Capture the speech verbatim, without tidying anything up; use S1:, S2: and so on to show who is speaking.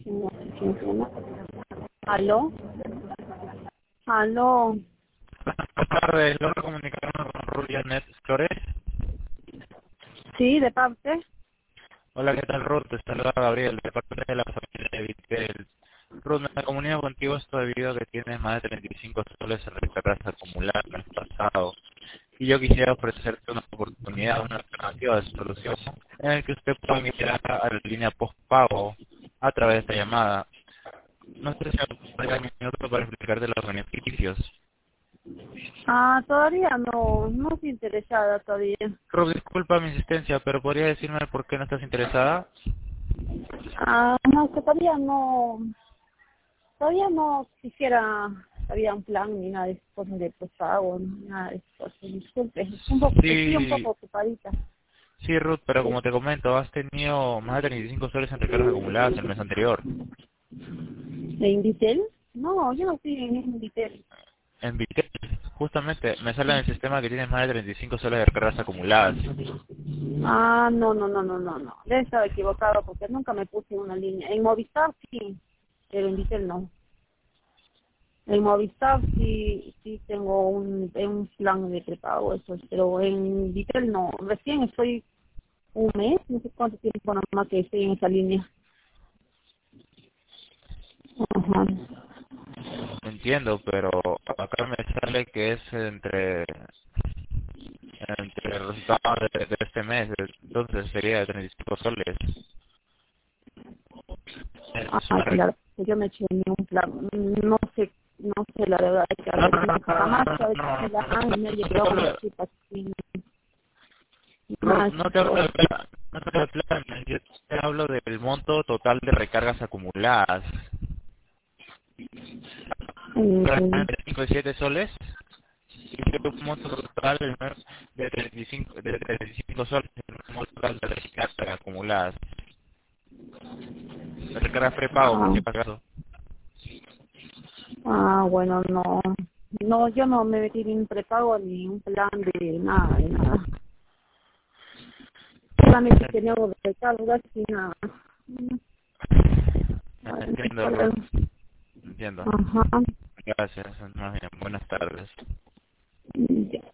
S1: No sé quién llama. ¿Aló? ¿Aló?
S2: Buenas tardes, logro comunicarme con Rulianet Flores.
S1: Sí, de parte.
S2: Hola, ¿qué tal, Ruth? Te saluda Gabriel, de parte de la familia de Vitel. Ruth, me comunico contigo esto debido a que tienes más de treinta y cinco soles en recargas acumuladas el mes pasado. Y yo quisiera ofrecerte una oportunidad, una alternativa de solución en el que usted pueda migrar a la línea postpago a través de esta llamada. No sé si me podría un minuto para explicarte los beneficios.
S1: Ah, todavía no, no estoy interesada todavía.
S2: Ruth, disculpa mi insistencia, pero ¿podría decirme por qué no estás interesada?
S1: Ah, no, que todavía no, todavía no quisiera, había un plan ni nada de cosas de pago, ni nada de eso. Disculpe, es un poco, estoy un poco
S2: Sí,
S1: ocupadita.
S2: sí, Ruth, pero como te comento, has tenido más de treinta y cinco soles en recargas acumuladas el mes anterior.
S1: ¿De Invitel? No, yo no estoy en Invitel.
S2: En Vitel, justamente, me sale en el sistema que tienes más de treinta y cinco soles de recargas acumuladas.
S1: Ah, no, no, no, no, no, no. Debe estar equivocado porque nunca me puse en una línea. En Movistar sí, pero en Invitel no. En Movistar sí, sí tengo un, un plan de prepago, eso, pero en Vitel no. Recién estoy un mes, no sé cuánto tiempo nada más que estoy en esa línea. Ajá.
S2: Entiendo, pero acá me sale que es entre entre el resultado de, de este mes, entonces sería de treinta y cinco soles. Es
S1: Ah,
S2: una re-
S1: claro, yo me eché en un plan, no sé, no sé la verdad, que a
S2: No,
S1: ver,
S2: no, no,
S1: jamás
S2: no,
S1: a ver
S2: no,
S1: si la
S2: no,
S1: han y me ha
S2: no te
S1: llegado una
S2: hablo,
S1: chica así,
S2: Ruth,
S1: más
S2: no te hablo
S1: cosas.
S2: de plan, no te hablo de plan, yo te hablo del monto total de recargas acumuladas.
S1: Mm,
S2: ¿treinta y cinco y siete soles? Y yo un monto total de de treinta y cinco, de treinta y cinco soles, un monto total de recargas acumuladas. De recargas prepago, por
S1: ah,
S2: si acaso.
S1: ah, bueno, no, no, yo no me metí ni en prepago ni un plan de nada, de nada. Solamente tenía algo de recargas y nada. Mm, bueno,
S2: Entiendo,
S1: hasta luego.
S2: Ruth, entiendo.
S1: Ajá.
S2: Gracias, más bien, buenas tardes.
S1: Ya.